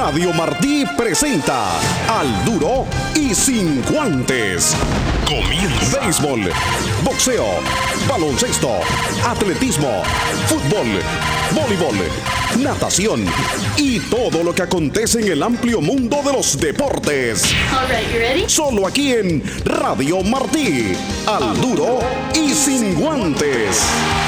Radio Martí presenta Al Duro y Sin Guantes. Comienza. Béisbol, boxeo, baloncesto, atletismo, fútbol, voleibol, natación y todo lo que acontece en el amplio mundo de los deportes. All right, you ready? Solo aquí en Radio Martí. Al Duro y Sin Guantes.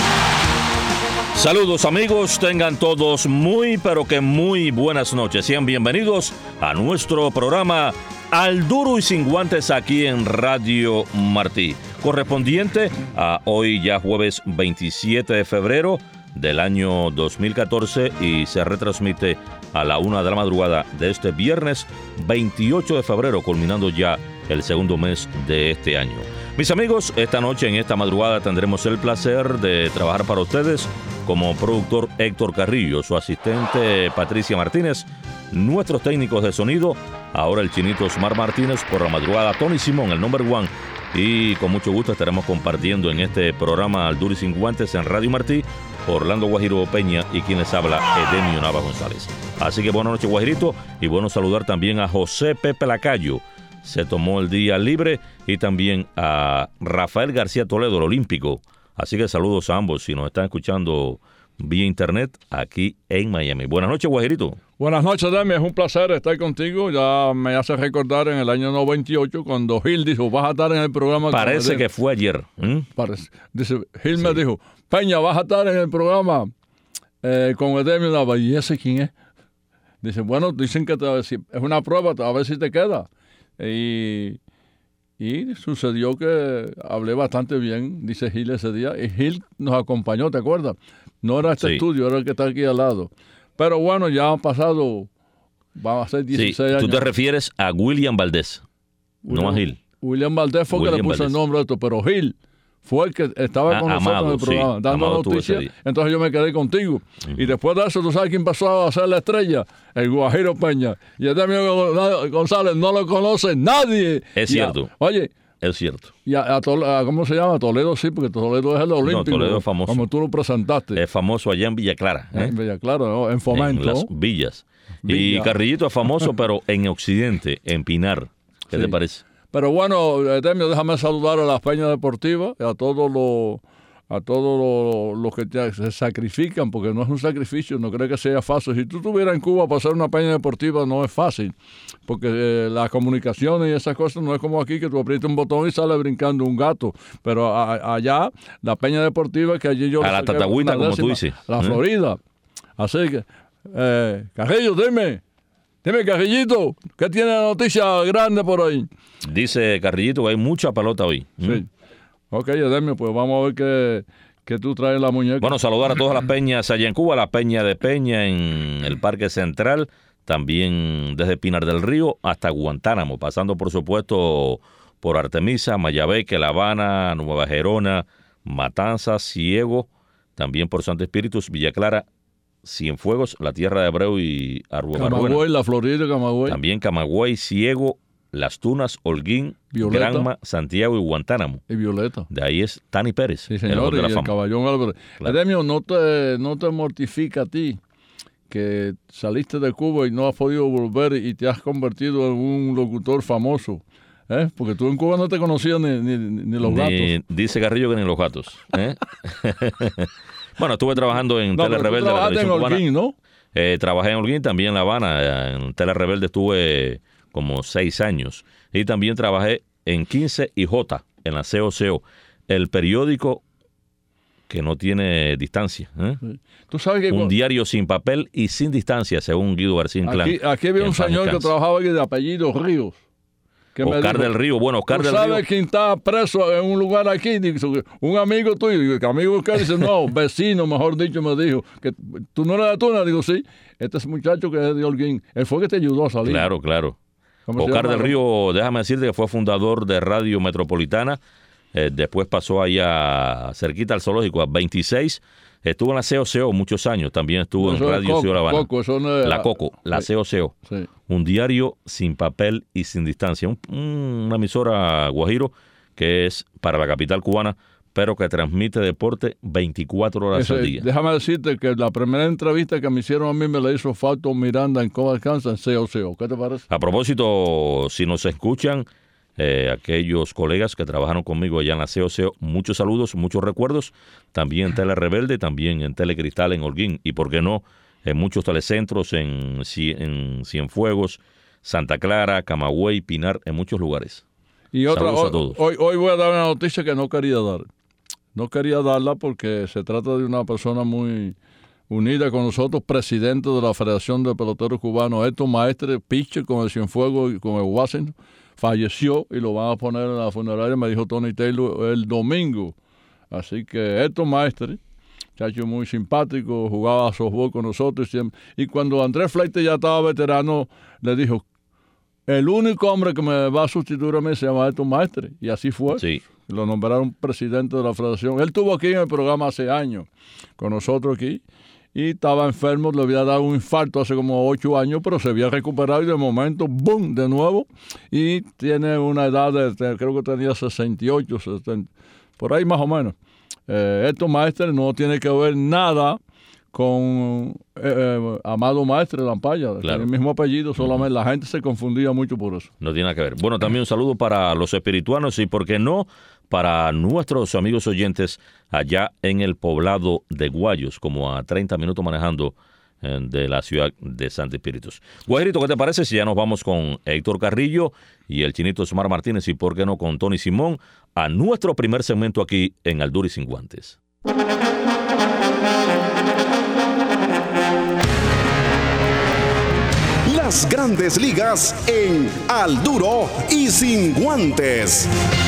Saludos amigos, tengan todos muy pero que muy buenas noches. Sean bienvenidos a nuestro programa Al Duro y Sin Guantes aquí en Radio Martí, correspondiente a hoy ya jueves 27 de febrero del año 2014 y se retransmite a la 1 de la madrugada de este viernes 28 de febrero, culminando ya el segundo mes de este año. Mis amigos, esta noche, en esta madrugada, tendremos el placer de trabajar para ustedes como productor Héctor Carrillo, su asistente Patricia Martínez, nuestros técnicos de sonido, ahora el chinito Osmar Martínez, por la madrugada Tony Simón, el number one, y con mucho gusto estaremos compartiendo en este programa Al Duro y Sin Guantes en Radio Martí, Orlando Guajiro Peña y quien les habla, Edemio Nava González. Así que buenas noches, Guajirito, y bueno saludar también a José Pepe Lacayo, se tomó el día libre, y también a Rafael García Toledo, el olímpico. Así que saludos a ambos si nos están escuchando vía internet aquí en Miami. Buenas noches, Guajirito. Buenas noches, Demi. Es un placer estar contigo. Ya me hace recordar en el año 98 cuando Gil dijo, vas a estar en el programa. Parece que fue ayer. Parece. Dice, Gil me dijo, Peña, vas a estar en el programa con Edemio Nava. ¿Y ese quién es? Dice, bueno, dicen que es una prueba, a ver si te queda. Y sucedió que hablé bastante bien, dice Gil ese día, y Gil nos acompañó, ¿te acuerdas? No era este estudio, era el que está aquí al lado. Pero bueno, ya han pasado, van a ser 16 años. Tú te refieres a William Valdés, no a Gil. William Valdés fue el que le puso el nombre a esto, pero Gil fue el que estaba con nosotros en el programa, dando noticias. Entonces yo me quedé contigo. Y después de eso, ¿tú sabes quién pasó a ser la estrella? El Guajiro Peña. Y Edemio González no lo conoce nadie. Es cierto. Oye. Es cierto. Y a ¿cómo se llama? Toledo, sí, porque Toledo es el olímpico. No, Toledo es famoso. Como tú lo presentaste. Es famoso allá en Villa Clara. En Villa Clara, ¿no? En Fomento. En las villas. Y Carrillito es famoso, pero en Occidente, en Pinar. ¿Qué te parece? Pero bueno, Edemio, déjame saludar a las peñas deportivas, a todos los que se sacrifican, porque no es un sacrificio, no creo que sea fácil. Si tú estuvieras en Cuba para hacer una peña deportiva, no es fácil, porque las comunicaciones y esas cosas no es como aquí, que tú aprietas un botón y sale brincando un gato. Pero allá, la peña deportiva, que allí yo... A la Tatagüita, como tú dices. La Florida. Así que, Carrillo, dime, Carrillito, ¿qué tiene la noticia grande por ahí? Dice Carrillito que hay mucha pelota hoy. Sí. Ok, Edemio, pues vamos a ver qué tú traes en la muñeca. Bueno, saludar a todas las peñas allá en Cuba, la peña de Peña en el Parque Central, también desde Pinar del Río hasta Guantánamo, pasando por supuesto por Artemisa, Mayabeque, La Habana, Nueva Gerona, Matanzas, Ciego, también por Santo Espíritus, Villa Clara, Cienfuegos, la Tierra de Abreu y Arbuena. Camagüey, la Florida, Camagüey. También Camagüey, Ciego, Las Tunas, Holguín, Violeta, Granma, Santiago y Guantánamo. Y Violeta. De ahí es Tani Pérez, sí, señor, el de la fama. El Caballón Álvarez. Claro. Edemio, ¿no te mortifica a ti que saliste de Cuba y no has podido volver y te has convertido en un locutor famoso? Porque tú en Cuba no te conocías ni los gatos. Dice Carrillo que ni los gatos. Bueno, estuve trabajando en Tele Rebelde. Trabajaste en Holguín, ¿no? Trabajé en Holguín, también en La Habana. En Tele Rebelde estuve como 6 años. Y también trabajé en 15 y J, en la COCO, el periódico que no tiene distancia. ¿Tú sabes que un diario sin papel y sin distancia, según Guido García Inclán. Aquí había un señor que trabajaba aquí de apellido Ríos. Oscar del Río, bueno, Oscar del Río. ¿Sabes quién está preso en un lugar aquí? Dice, un amigo tuyo, amigo que dice, no, vecino, mejor dicho, me dijo, que tú no eres de Tuna. Digo, sí, este es muchacho que es de Holguín. Él fue que te ayudó a salir. Claro. Oscar del Río, déjame decirte que fue fundador de Radio Metropolitana, después pasó allá cerquita al zoológico, a 26. Estuvo en la COCO muchos años, también estuvo en Radio Ciudad Habana. La Coco, la COCO. Sí. Un diario sin papel y sin distancia. Una emisora, Guajiro, que es para la capital cubana, pero que transmite deporte 24 horas al día. Déjame decirte que la primera entrevista que me hicieron a mí me la hizo Fausto Miranda en Cómo Alcanza, en COCO. ¿Qué te parece? A propósito, si nos escuchan, aquellos colegas que trabajaron conmigo allá en la COCO, muchos saludos, muchos recuerdos, también en Tele Rebelde, también en Telecristal en Holguín, y por qué no, en muchos telecentros, en Cienfuegos, Santa Clara, Camagüey, Pinar, en muchos lugares. Y otra, saludos a todos. Hoy voy a dar una noticia que no quería dar. No quería darla porque se trata de una persona muy unida con nosotros, presidente de la Federación de Peloteros Cubanos, Héctor Maestre, pitcher con el Cienfuegos y con el Washington, falleció y lo van a poner en la funeraria, me dijo Tony Taylor, el domingo. Así que Héctor Maestre, muchacho muy simpático, jugaba a softball con nosotros siempre. Y cuando Andrés Fleite ya estaba veterano, le dijo, el único hombre que me va a sustituir a mí se llama Héctor Maestre. Y así fue. Sí. Lo nombraron presidente de la federación. Él estuvo aquí en el programa hace años, con nosotros aquí, y estaba enfermo, le había dado un infarto hace como 8 años, pero se había recuperado y de momento, ¡boom!, de nuevo. Y tiene una edad de, creo que tenía 68, 70, por ahí más o menos. Héctor Maestre no tiene que ver nada con Amado Maestre Lampaya, claro. El mismo apellido, solamente la gente se confundía mucho por eso. No tiene nada que ver. Bueno, también un saludo para los espirituanos y, ¿por qué no?, para nuestros amigos oyentes allá en el poblado de Guayos, como a 30 minutos manejando de la ciudad de Santo Espíritus. Guajirito, ¿qué te parece si ya nos vamos con Héctor Carrillo y el Chinito Osmar Martínez y, por qué no, con Tony Simón a nuestro primer segmento aquí en Al Duro y Sin Guantes? Las Grandes Ligas en Al Duro y Sin Guantes.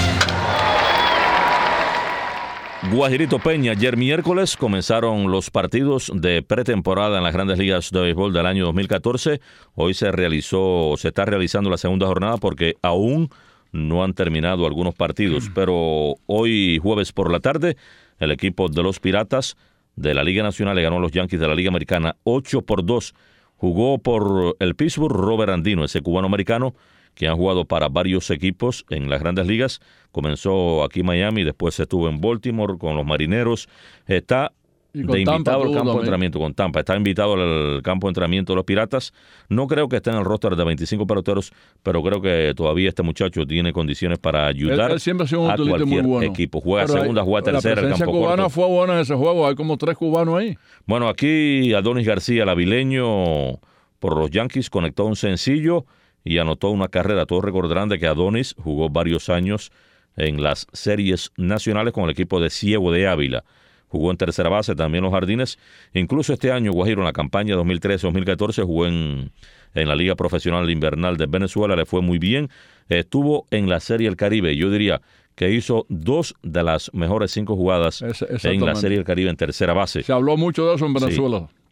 Guajirito Peña, ayer miércoles comenzaron los partidos de pretemporada en las Grandes Ligas de Béisbol del año 2014. Hoy se está realizando la segunda jornada porque aún no han terminado algunos partidos. Pero hoy, jueves por la tarde, el equipo de los Piratas de la Liga Nacional le ganó a los Yankees de la Liga Americana 8-2. Jugó por el Pittsburgh Robert Andino, ese cubano-americano que ha jugado para varios equipos en las Grandes Ligas. Comenzó aquí en Miami, después estuvo en Baltimore con los Marineros. Está de invitado al campo de entrenamiento con Tampa. Está invitado al campo de entrenamiento de los Piratas. No creo que esté en el roster de 25 peloteros, pero creo que todavía este muchacho tiene condiciones para ayudar él siempre ha sido un a cualquier muy bueno. Equipo. Juega pero segunda, juega tercera, el campo corto. La presencia cubana fue buena en ese juego. Hay como 3 cubanos ahí. Bueno, aquí Adonis García, el avileño, por los Yankees, conectó un sencillo y anotó una carrera. Todos recordarán de que Adonis jugó varios años en las series nacionales con el equipo de Ciego de Ávila. Jugó en tercera base, también los Jardines. Incluso este año, Guajiro, en la campaña 2013-2014, jugó en la Liga Profesional Invernal de Venezuela. Le fue muy bien. Estuvo en la Serie del Caribe. Yo diría que hizo 2 de las mejores 5 jugadas en la Serie del Caribe en tercera base. Se habló mucho de eso en Venezuela. Sí.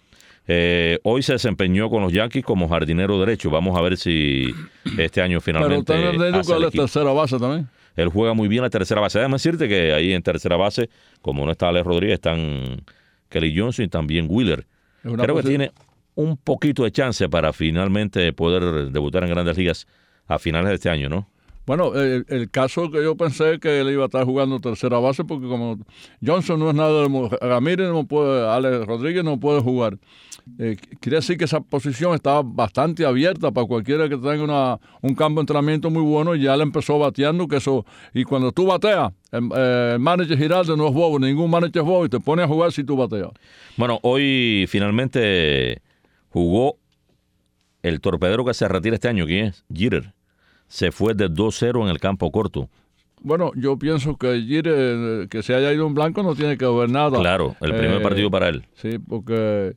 Hoy se desempeñó con los Yankees como jardinero derecho. Vamos a ver si este año finalmente pero está en la tercera base también. Él juega muy bien la tercera base. Déjame decirte que ahí en tercera base, como no está Alex Rodríguez, están Kelly Johnson y también Wheeler. Creo que tiene un poquito de chance para finalmente poder debutar en Grandes Ligas a finales de este año, ¿no? Bueno, el caso que yo pensé que él iba a estar jugando tercera base, porque como Johnson no es nada de Ramírez, no puede, Alex Rodríguez no puede jugar. Quiere decir que esa posición está bastante abierta para cualquiera que tenga un campo de entrenamiento muy bueno, y ya le empezó bateando, que eso, y cuando tú bateas, el manager Giraldo no es bobo, ningún manager es bobo, y te pone a jugar si tú bateas. Bueno, hoy finalmente jugó el torpedero que se retira este año. ¿Quién es? Jeter. Se fue de 2-0 en el campo corto. Bueno, yo pienso que Jeter, que se haya ido en blanco, no tiene que ver nada. Claro, el primer partido para él. Sí, porque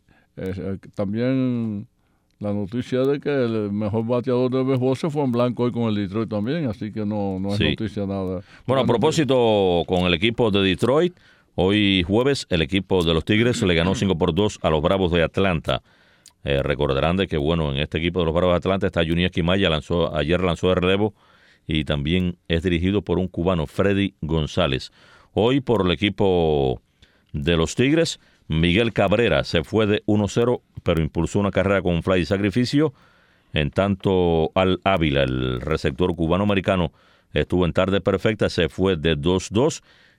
también la noticia de que el mejor bateador de béisbol se fue en blanco hoy con el Detroit también, así que no es noticia nada. Bueno, a propósito, con el equipo de Detroit, hoy jueves el equipo de los Tigres le ganó 5-2 a los Bravos de Atlanta. Recordarán de que, bueno, en este equipo de los Bravos de Atlanta está Junior Esquimaya, ayer lanzó de relevo, y también es dirigido por un cubano, Freddy González. Hoy por el equipo de los Tigres, Miguel Cabrera se fue de 1-0, pero impulsó una carrera con un fly de sacrificio. En tanto, Al Ávila, el receptor cubano-americano, estuvo en tarde perfecta, se fue de 2-2.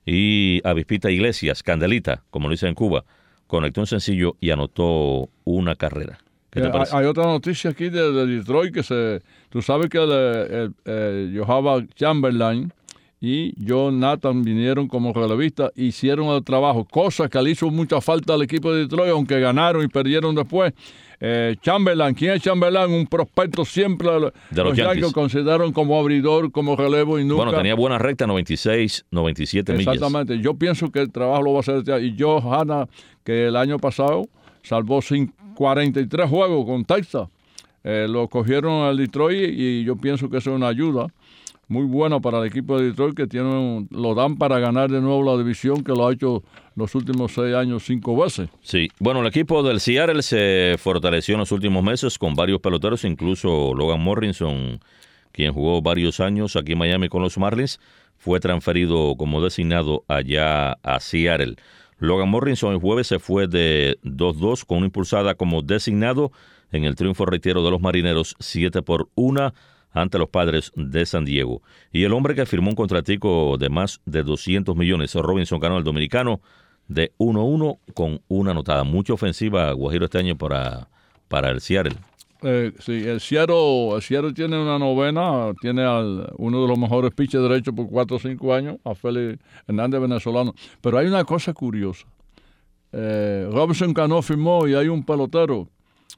Y Avispita Iglesias, Candelita, como lo dicen en Cuba, conectó un sencillo y anotó una carrera. ¿Qué te parece? Hay otra noticia aquí de Detroit tú sabes que Johava Chamberlain y John Nathan vinieron como relevistas, hicieron el trabajo, cosa que le hizo mucha falta al equipo de Detroit, aunque ganaron y perdieron después. Chamberlain, ¿quién es Chamberlain? Un prospecto siempre de los Yankees. Consideraron como abridor, como relevo y nunca. Bueno, tenía buena recta, 96, 97 millas. Exactamente. Yo pienso que el trabajo lo va a hacer. Y Johanna, que el año pasado salvó 43 juegos con Texas, lo cogieron al Detroit y yo pienso que eso es una ayuda muy buena para el equipo de Detroit, que lo dan para ganar de nuevo la división, que lo ha hecho los últimos 6 años 5 veces. Sí, bueno, el equipo del Seattle se fortaleció en los últimos meses con varios peloteros, incluso Logan Morrison, quien jugó varios años aquí en Miami con los Marlins, fue transferido como designado allá a Seattle. Logan Morrison el jueves se fue de 2-2 con una impulsada como designado en el triunfo reitero de los Marineros 7-1 ante los Padres de San Diego. Y el hombre que firmó un contratico de más de 200 millones, Robinson Cano, el dominicano, de 1-1 con una anotada. Mucha ofensiva, Guajiro, este año para el Seattle. Sí, el Seattle tiene una novena, tiene uno de los mejores pitchers derechos por 4 o 5 años, a Félix Hernández, venezolano. Pero hay una cosa curiosa. Robinson Cano firmó y hay un pelotero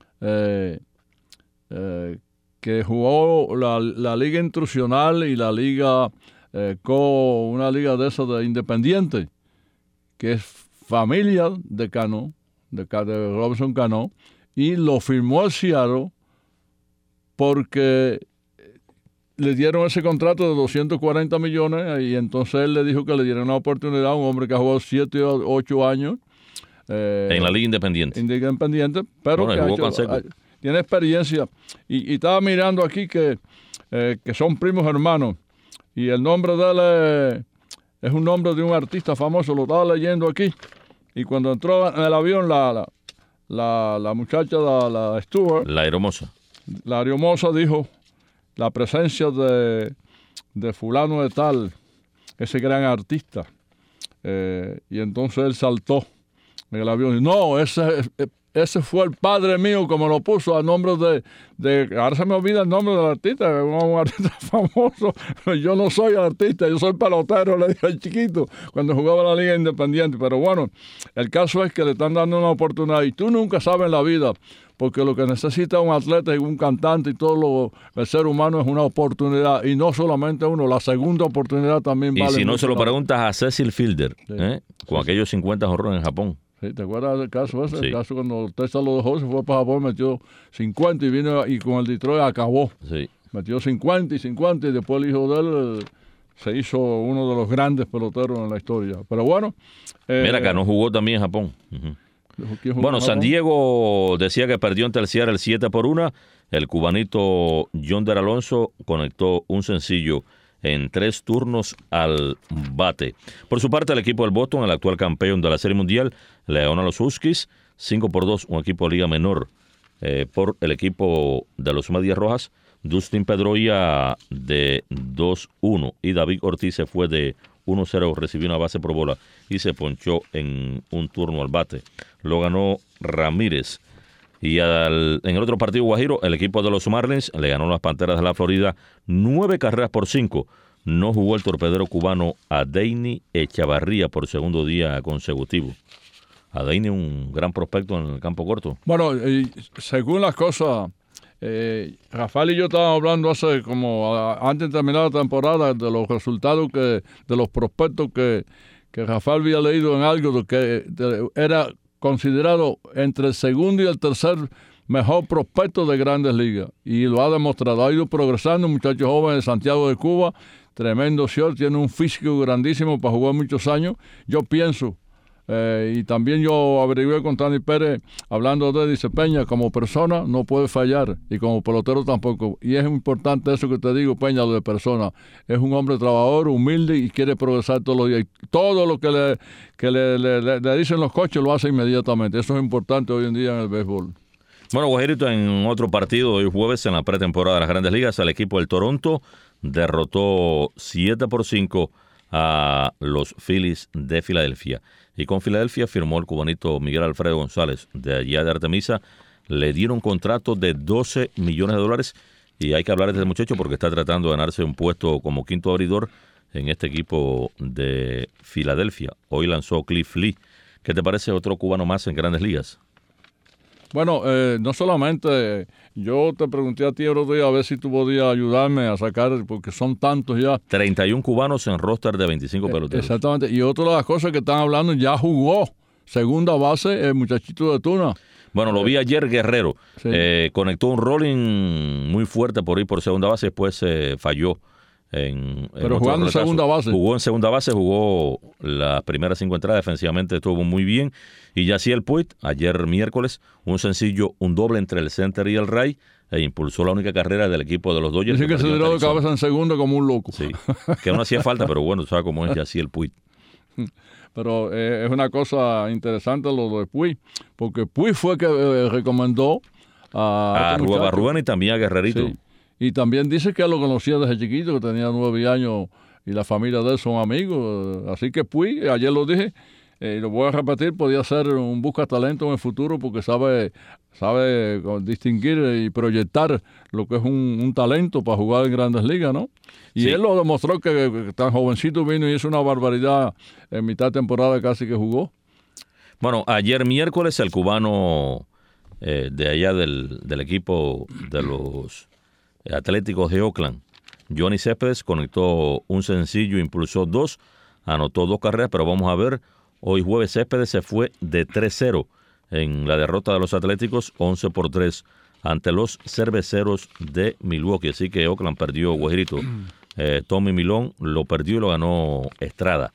que jugó la liga intrusional y la liga una liga de esas de Independiente, que es familia de Cano, de Robinson Cano, y lo firmó el Seattle porque le dieron ese contrato de 240 millones y entonces él le dijo que le dieran una oportunidad a un hombre que ha jugado 7 o 8 años. En la Liga Independiente. Pero bueno, que tiene experiencia. Y estaba mirando aquí que son primos hermanos. Y el nombre de él es un nombre de un artista famoso. Lo estaba leyendo aquí. Y cuando entró en el avión, la muchacha, la Stewart. La hermosa. La hermosa dijo la presencia de fulano de tal, ese gran artista. Y entonces él saltó en el avión. No, ese fue el padre mío, como lo puso a nombre de ahora se me olvida el nombre del artista, un artista famoso. Yo no soy artista, yo soy pelotero, le dije al chiquito cuando jugaba en la Liga Independiente. Pero bueno, el caso es que le están dando una oportunidad y tú nunca sabes en la vida, porque lo que necesita un atleta y un cantante y todo el ser humano es una oportunidad, y no solamente uno, la segunda oportunidad también vale. Y si no se lo preguntas preguntas a Cecil Fielder, sí. Con aquellos 50 jonrones en Japón. Sí, ¿te acuerdas del caso ese? Sí. El caso cuando Texas lo dejó, se fue para Japón, metió 50 y vino y con el Detroit acabó. Sí. Metió 50 y después el hijo de él se hizo uno de los grandes peloteros en la historia. Pero bueno. Mira, que no jugó también en Japón. Uh-huh. Bueno, San Diego decía que perdió ante el Seattle 7-1. El cubanito Yonder Alonso conectó un sencillo en 3 turnos al bate. Por su parte, el equipo del Boston, el actual campeón de la Serie Mundial, le ganó a los Huskies 5-2, un equipo de liga menor por el equipo de los Medias Rojas. Dustin Pedroia de 2-1 y David Ortiz se fue de 1-0, recibió una base por bola y se ponchó en un turno al bate. Lo ganó Ramírez. Y en el otro partido, Guajiro, el equipo de los Marlins le ganó a las Panteras de la Florida 9-5. No jugó el torpedero cubano Adeiny Echavarría por segundo día consecutivo. Adeiny, un gran prospecto en el campo corto. Bueno, según las cosas, Rafael y yo estábamos hablando antes de terminar la temporada de los resultados de los prospectos que Rafael había leído en algo que era considerado entre el segundo y el tercer mejor prospecto de Grandes Ligas, y lo ha demostrado, ha ido progresando, un muchacho joven de Santiago de Cuba, tremendo short, tiene un físico grandísimo para jugar muchos años. Yo pienso, y también yo averigué con Tani Pérez, hablando de él, dice Peña, como persona no puede fallar, y como pelotero tampoco, y es importante eso que te digo, Peña, lo de persona. Es un hombre trabajador, humilde y quiere progresar todos los días. Y todo lo que le dicen los coaches lo hace inmediatamente. Eso es importante hoy en día en el béisbol. Bueno, Guajerito, en otro partido hoy jueves en la pretemporada de las Grandes Ligas, el equipo del Toronto derrotó 7-5 a los Phillies de Filadelfia. Y con Filadelfia firmó el cubanito Miguel Alfredo González, de allá de Artemisa. Le dieron un contrato de $12 millones y hay que hablar de este muchacho porque está tratando de ganarse un puesto como quinto abridor en este equipo de Filadelfia. Hoy lanzó Cliff Lee. ¿Qué te parece otro cubano más en Grandes Ligas? Bueno, no solamente, yo te pregunté a ti el otro día a ver si tú podías ayudarme a sacar, porque son tantos ya. 31 cubanos en roster de 25 peloteros. Exactamente, y otra de las cosas que están hablando, ya jugó segunda base el muchachito de Tuna. Bueno, lo vi ayer, Guerrero. Sí. Conectó un rolling muy fuerte por ahí por segunda base, después falló. Pero jugando en segunda base. Jugó en segunda base, jugó las primeras 5 entradas, defensivamente estuvo muy bien. Y Yasiel Puig, ayer miércoles, un sencillo, un doble entre el center y el right, e impulsó la única carrera del equipo de los Dodgers. Dice que se tiró de cabeza en segunda como un loco. Sí, que no hacía falta, pero bueno, sabes cómo es Yasiel Puig. Pero es una cosa interesante lo de Puig, porque Puig fue que recomendó a Rubén y también a Guerrerito. Sí. Y también dice que lo conocía desde chiquito, que tenía 9 años y la familia de él son amigos. Así que Puig, ayer lo dije, y lo voy a repetir, podía ser un buscatalento en el futuro porque sabe distinguir y proyectar lo que es un talento para jugar en Grandes Ligas, ¿no? Y sí, él lo demostró que tan jovencito vino y hizo una barbaridad en mitad de temporada casi que jugó. Bueno, ayer miércoles el cubano de allá del equipo de los Atléticos de Oakland, Johnny Céspedes, conectó un sencillo, impulsó 2, anotó 2 carreras, pero vamos a ver, hoy jueves Céspedes se fue de 3-0 en la derrota de los Atléticos, 11-3 ante los Cerveceros de Milwaukee, así que Oakland perdió Guajirito. Tommy Milón lo perdió y lo ganó Estrada.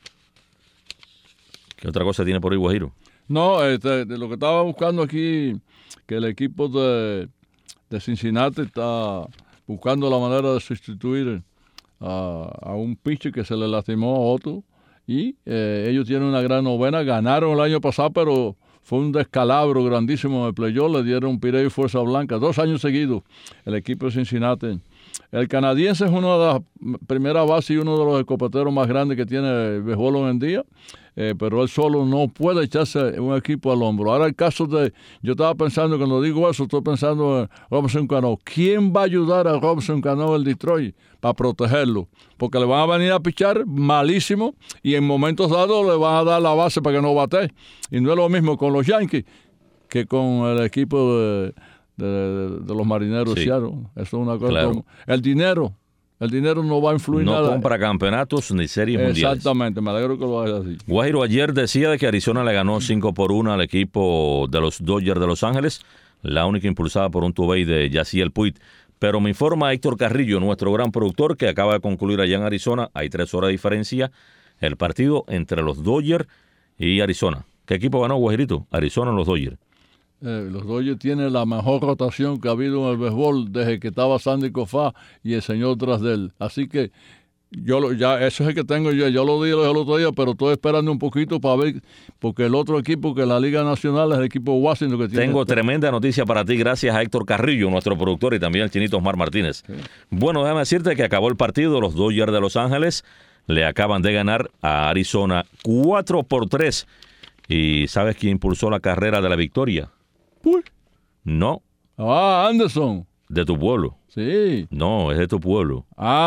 ¿Qué otra cosa tiene por ahí Guajiro? No, de lo que estaba buscando aquí, que el equipo de Cincinnati está buscando la manera de sustituir a un pitcher que se le lastimó a Otto, y ellos tienen una gran novena, ganaron el año pasado, pero fue un descalabro grandísimo en el playoff, le dieron Pirelli Fuerza Blanca, 2 años seguidos el equipo de Cincinnati. El canadiense es una de las primeras bases y uno de los escopeteros más grandes que tiene el béisbol hoy en día, pero él solo no puede echarse un equipo al hombro. Ahora el caso de, yo estaba pensando, cuando digo eso, estoy pensando en Robinson Cano. ¿Quién va a ayudar a Robinson Cano del Detroit para protegerlo? Porque le van a venir a pichar malísimo y en momentos dados le van a dar la base para que no bate. Y no es lo mismo con los Yankees que con el equipo de los Marineros de Seattle. Eso es una cosa. Claro. El dinero no va a influir nada. No compra campeonatos ni series mundiales. Exactamente, me alegro que lo hagas así. Guajiro, ayer decía de que Arizona le ganó 5-1 al equipo de los Dodgers de Los Ángeles, la única impulsada por un two-way de Yasiel Puig. Pero me informa Héctor Carrillo, nuestro gran productor, que acaba de concluir allá en Arizona, hay 3 horas de diferencia, el partido entre los Dodgers y Arizona. ¿Qué equipo ganó, Guajirito? Arizona o los Dodgers. Los Dodgers tienen la mejor rotación que ha habido en el béisbol desde que estaba Sandy Koufax y el señor tras de él. Así que eso es el que tengo yo. Yo lo dije el otro día, pero estoy esperando un poquito para ver, porque el otro equipo que la Liga Nacional es el equipo de Washington que tiene. Tengo tremenda noticia para ti, gracias a Héctor Carrillo, nuestro productor, y también al Chinito Osmar Martínez. Sí. Bueno, déjame decirte que acabó el partido. Los Dodgers de Los Ángeles le acaban de ganar a Arizona 4-3. ¿Y sabes quién impulsó la carrera de la victoria? Uy. No. Anderson. De tu pueblo. Sí. No, es de tu pueblo.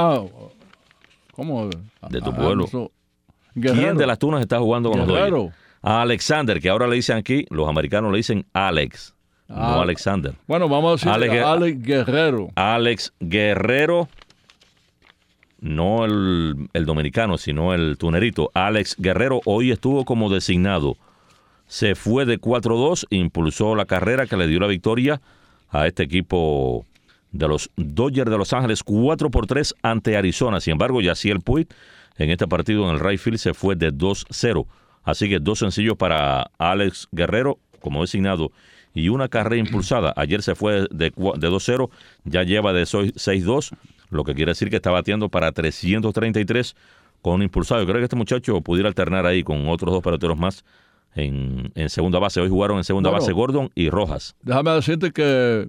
¿Cómo? De tu pueblo. ¿Quién de las Tunas está jugando con los Dodgers? A Alexander, que ahora le dicen aquí, los americanos le dicen Alex, no Alexander. Bueno, vamos a decir Alex Guerrero. Alex Guerrero, no el dominicano, sino el tunerito. Alex Guerrero hoy estuvo como designado. Se fue de 4-2, impulsó la carrera que le dio la victoria a este equipo de los Dodgers de Los Ángeles, 4-3 ante Arizona. Sin embargo, Yasiel Puig en este partido en el right field se fue de 2-0. Así que 2 sencillos para Alex Guerrero como designado y una carrera impulsada. Ayer se fue de 2-0, ya lleva de 6-2, lo que quiere decir que está batiendo para 333 con un impulsado. Yo creo que este muchacho pudiera alternar ahí con otros 2 peloteros más en segunda base. Hoy jugaron en segunda base Gordon y Rojas. Déjame decirte que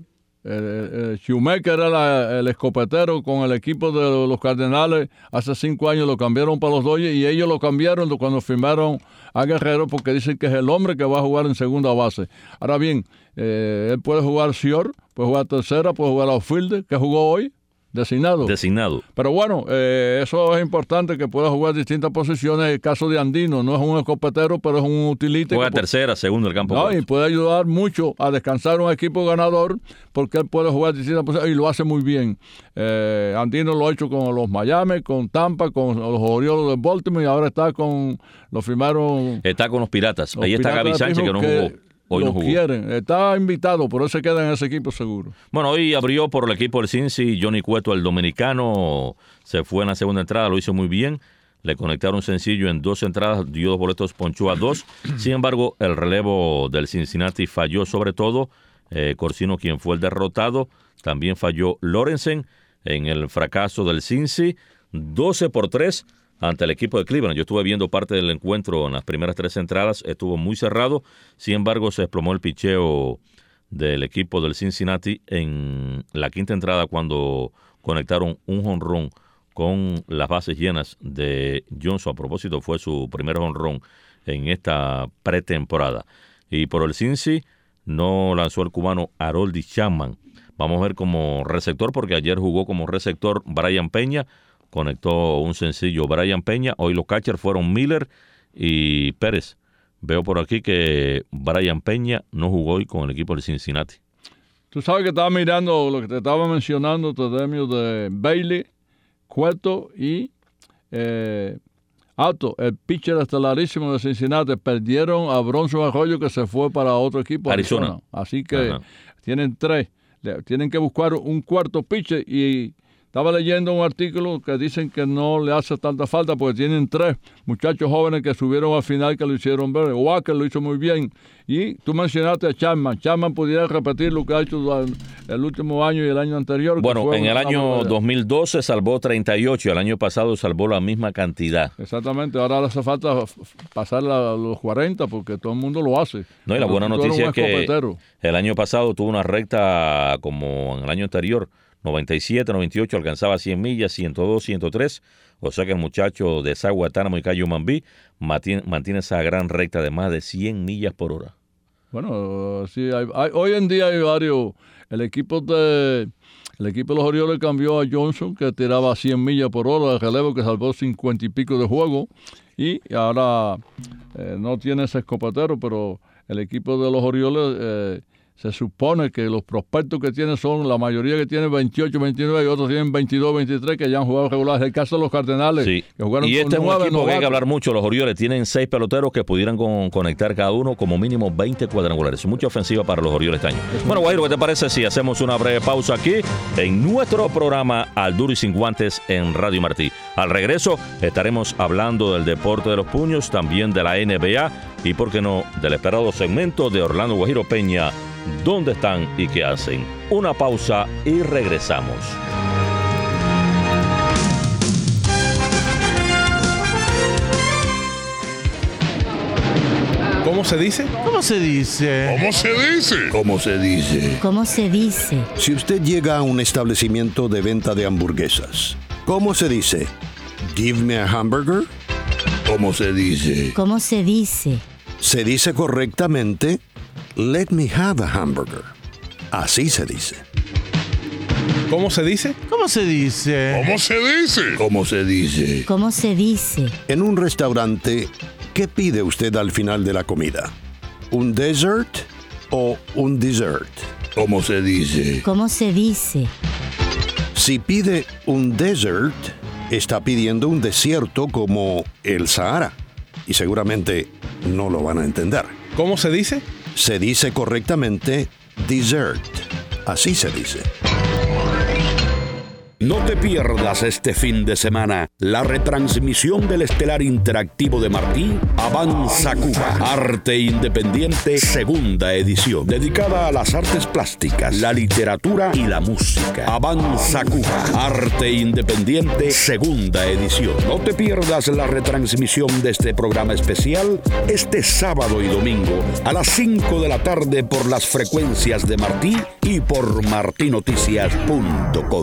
Shoemaker era el escopetero con el equipo de los Cardenales. Hace 5 años lo cambiaron para los Dodgers y ellos lo cambiaron cuando firmaron a Guerrero porque dicen que es el hombre que va a jugar en segunda base. Ahora bien, él puede jugar short, puede jugar tercera, puede jugar outfielder, que jugó hoy. Designado. Pero bueno, eso es importante, que pueda jugar distintas posiciones. El caso de Andino, no es un escopetero, pero es un utility. Juega tercera, segunda el campo. No, y puede ayudar mucho a descansar un equipo ganador, porque él puede jugar distintas posiciones y lo hace muy bien. Andino lo ha hecho con los Miami, con Tampa, con los Orioles de Baltimore, y ahora está con, lo firmaron. Está con los Piratas. Ahí está Gaby Sánchez, que no jugó. Hoy no jugó. Quieren, está invitado, por eso se queda en ese equipo seguro. Bueno, hoy abrió por el equipo del Cincy Johnny Cueto, el dominicano, se fue en la segunda entrada, lo hizo muy bien, le conectaron sencillo en 2 entradas, dio 2 boletos, ponchó a 2. Sin embargo, el relevo del Cincinnati falló sobre todo, Corsino, quien fue el derrotado, también falló Lorenzen en el fracaso del Cincy, 12-3 ante el equipo de Cleveland. Yo estuve viendo parte del encuentro en las primeras 3 entradas, estuvo muy cerrado, sin embargo se desplomó el picheo del equipo del Cincinnati en la 5ª entrada cuando conectaron un jonrón con las bases llenas de Johnson. A propósito, fue su primer jonrón en esta pretemporada. Y por el Cincy no lanzó el cubano Harold Chapman. Vamos a ver como receptor, porque ayer jugó como receptor Brian Peña, conectó un sencillo Brian Peña. Hoy los catchers fueron Miller y Pérez. Veo por aquí que Brian Peña no jugó hoy con el equipo de Cincinnati. Tú sabes que estaba mirando lo que te estaba mencionando, Tedemio, de Bailey, Cueto y Alto, el pitcher estelarísimo de Cincinnati. Perdieron a Bronson Arroyo, que se fue para otro equipo, Arizona. Así que tienen 3. Tienen que buscar un cuarto pitcher, y estaba leyendo un artículo que dicen que no le hace tanta falta porque tienen 3 muchachos jóvenes que subieron al final, que lo hicieron ver. Walker lo hizo muy bien. Y tú mencionaste a Chapman. Chapman pudiera repetir lo que ha hecho el último año y el año anterior. Bueno, en el año 2012 salvó 38 y el año pasado salvó la misma cantidad. Exactamente. Ahora le hace falta pasar los 40 porque todo el mundo lo hace. No, y la buena noticia es que el año pasado tuvo una recta como en el año anterior. 97, 98, alcanzaba 100 millas, 102, 103. O sea que el muchacho de Saguatánamo y Cayo Mambí mantiene esa gran recta de más de 100 millas por hora. Bueno, sí, hoy en día hay varios. El equipo de los Orioles cambió a Johnson, que tiraba 100 millas por hora de relevo, que salvó 50 y pico de juego. Y ahora no tiene ese escopetero, pero el equipo de los Orioles se supone que los prospectos que tiene son, la mayoría que tiene 28, 29 y otros tienen 22, 23 que ya han jugado regulares. Es el caso de los Cardenales. Sí. Que jugaron y este con es un 9 equipo que hay novatos. que hablar mucho. Los Orioles tienen 6 peloteros que pudieran conectar cada uno como mínimo 20 cuadrangulares. Mucha ofensiva para los Orioles este año. Bueno, Guajiro, ¿qué te parece si hacemos una breve pausa aquí en nuestro programa Al Duro y Sin Guantes en Radio Martí? Al regreso estaremos hablando del deporte de los puños, también de la NBA y, por qué no, del esperado segmento de Orlando Guajiro Peña, ¿dónde están y qué hacen? Una pausa y regresamos. ¿Cómo se dice? ¿Cómo se dice? ¿Cómo se dice? ¿Cómo se dice? ¿Cómo se dice? Si usted llega a un establecimiento de venta de hamburguesas, ¿cómo se dice? Give me a hamburger. ¿Cómo se dice? ¿Cómo se dice? Se dice correctamente, let me have a hamburger. Así se dice. ¿Cómo se dice? ¿Cómo se dice? ¿Cómo se dice? ¿Cómo se dice? ¿Cómo se dice? En un restaurante, ¿qué pide usted al final de la comida? ¿Un dessert o un dessert? ¿Cómo se dice? ¿Cómo se dice? Si pide un dessert, está pidiendo un desierto como el Sahara. Y seguramente no lo van a entender. ¿Cómo se dice? Se dice correctamente dessert. Así se dice. No te pierdas este fin de semana la retransmisión del estelar interactivo de Martí, Avanza Cuba, Arte Independiente, segunda edición, dedicada a las artes plásticas, la literatura y la música. Avanza Cuba, Arte Independiente, segunda edición. No te pierdas la retransmisión de este programa especial este sábado y domingo a las 5 de la tarde por las frecuencias de Martí y por martinoticias.com.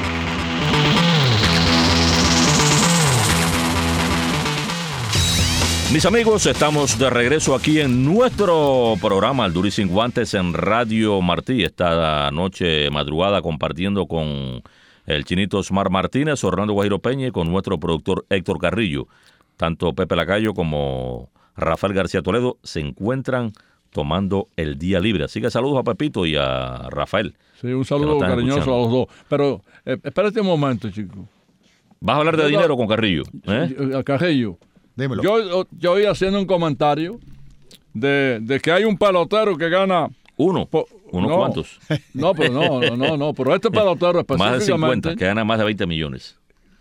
Mis amigos, estamos de regreso aquí en nuestro programa Al Duro y Sin Guantes en Radio Martí. Esta noche madrugada compartiendo con el Chinito Osmar Martínez, Orlando Guajiro Peña y con nuestro productor Héctor Carrillo. Tanto Pepe Lacayo como Rafael García Toledo se encuentran tomando el día libre. Así que saludos a Pepito y a Rafael. Sí, un saludo cariñoso a los dos. Pero espérate un momento, chico. ¿Vas a hablar de dinero con Carrillo? Carrillo. Dímelo. Yo iba haciendo un comentario de que hay un pelotero que gana... ¿Unos cuantos? No, pero no. Pero este pelotero específicamente... Más de 50, que gana más de 20 millones.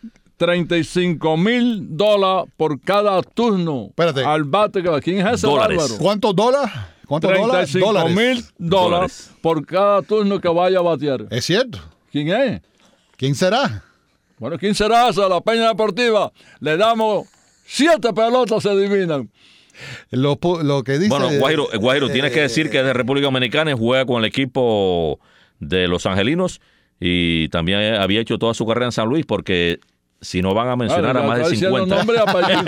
$35,000 por cada turno. Espérate. Al bate. ¿Quién es ese, Dólares. Álvaro? ¿Cuántos dólares? ¿Cuántos dólares? $35,000 por cada turno que vaya a batear. Es cierto. ¿Quién es? ¿Quién será? Bueno, ¿quién será esa? La Peña Deportiva. Le damos 7 pelotas, se adivinan. Lo que dice... Bueno, Guajiro, tienes que decir que es de República Dominicana y juega con el equipo de Los Angelinos y también había hecho toda su carrera en San Luis porque si no van a mencionar a más de 50. Nombre y apellido.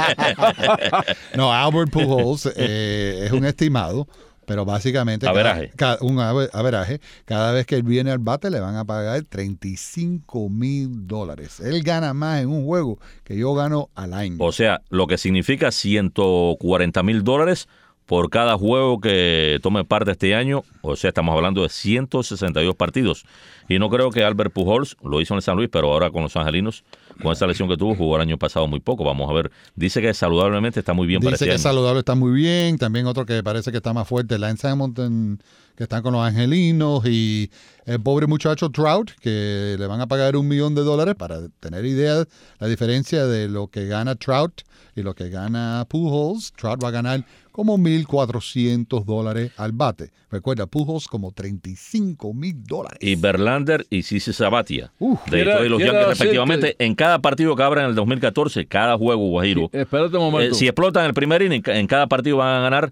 No, Albert Pujols es un estimado, pero básicamente... Averaje. Un averaje. Cada vez que él viene al bate le van a pagar $35,000. Él gana más en un juego que yo gano al año. O sea, lo que significa $140,000 por cada juego que tome parte este año. O sea, estamos hablando de 162 partidos. Y no creo que Albert Pujols lo hizo en el San Luis, pero ahora con los Angelinos, con esa lesión que tuvo, jugó el año pasado muy poco. Vamos a ver. Dice que saludablemente está muy bien para este Dice que año. saludable está muy bien. También otro que parece que está más fuerte, Lance Hamilton, que están con los Angelinos. Y el pobre muchacho Trout, que le van a pagar $1 millón. Para tener idea, la diferencia de lo que gana Trout y lo que gana Pujols. Trout va a ganar como $1,400 al bate. Recuerda, Pujols como $35,000. Y Verlander y Cici Sabathia de Detroit y los quiero Yankees decirte- respectivamente, en cada partido que abran en el 2014, cada juego, Guajiro, Espérate un momento. si explotan el primer inning, en cada partido van a ganar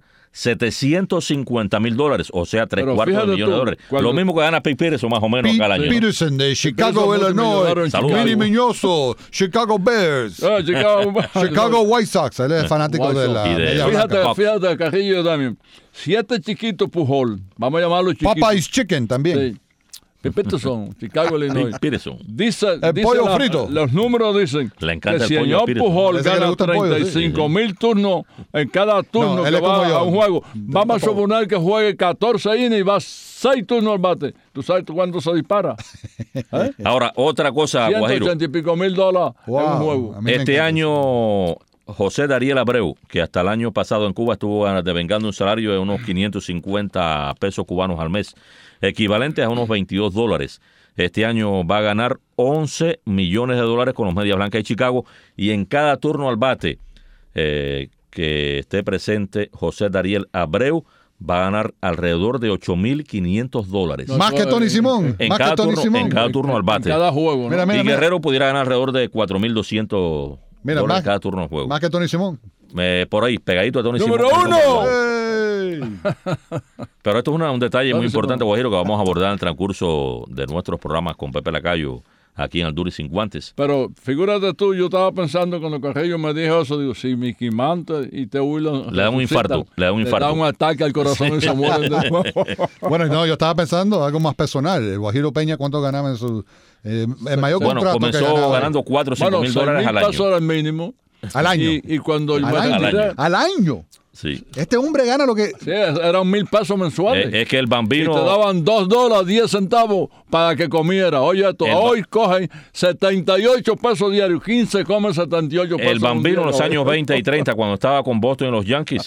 $750,000, o sea, Pero $3/4 fíjate millones de tú, dólares. cuando- Lo mismo que gana Pete Peterson más o menos Pete cada año. ¿no? Peterson de Chicago, Peterson Illinois. multimillonario en Saludos. Manny Miñoso, Chicago Bears. Chicago White Sox. Él es fanático White de Sox. la Y de- Media Blanca. Fíjate, Carrillo también. 7 chiquitos Pujol. Vamos a llamarlo chiquitos. Popeye's Chicken también. Sí. Peterson, Chicago, Illinois. Pete Peterson. Dice pollo frito. Los números dicen Le encanta que el si pollo señor Peterson. Pujol Parece que le gana gusta el pollo, sí. 35,000 turnos en cada turno No, él que es como va yo. a un juego, vamos a suponer que juegue 14 innings y va 6 turnos al bate. ¿Tú sabes cuándo se dispara? Ahora, otra cosa, Guajiro. $180 y pico mil en un juego. a mí me Este encanta. año, José Dariel Abreu, que hasta el año pasado en Cuba estuvo devengando un salario de unos 550 pesos cubanos al mes, equivalente a unos $22. Este año va a ganar $11 millones con los Medias Blancas de Chicago y en cada turno al bate que esté presente José Dariel Abreu va a ganar alrededor de $8,500. Más que Tony Simón. En Más cada que Tony turno, Simón. en cada turno al En bate. cada juego, ¿no? Mira, Y Guerrero pudiera ganar alrededor de $4,200 más, cada turno de juego. más que Tony Simón. Por ahí, pegadito a Tony ¡Número Simón. uno! ¡Ey! Pero esto es un detalle muy Tony importante, Simón. Guajiro, que vamos a abordar en el transcurso de nuestros programas con Pepe Lacayo aquí en Al Duro y Sin Guantes. Pero fíjate tú, yo estaba pensando cuando Carrillo me dijo eso, digo, si Mickey Mantle y T. Williams Le da un infarto, le da un infarto. Le da un ataque al corazón y se mueren de nuevo. Bueno, no, yo estaba pensando algo más personal. El Guajiro Peña, ¿cuánto ganaba en su... el mayor Bueno, contrato que comenzó ganaba? ganando $4 o $5 mil $6,000 al año. pesos era el mínimo. Al año. Y cuando yo Al me año. retiré, Al año. Sí. Este hombre gana lo que... sí, eran $1,000 mensuales. Es que el Y te bambino... daban $2, 10 centavos para que comiera. Oye, esto, hoy cogen 78 pesos diarios, 15 comen 78 pesos. El bambino en un los día. años 20 y 30, cuando estaba con Boston y los Yankees,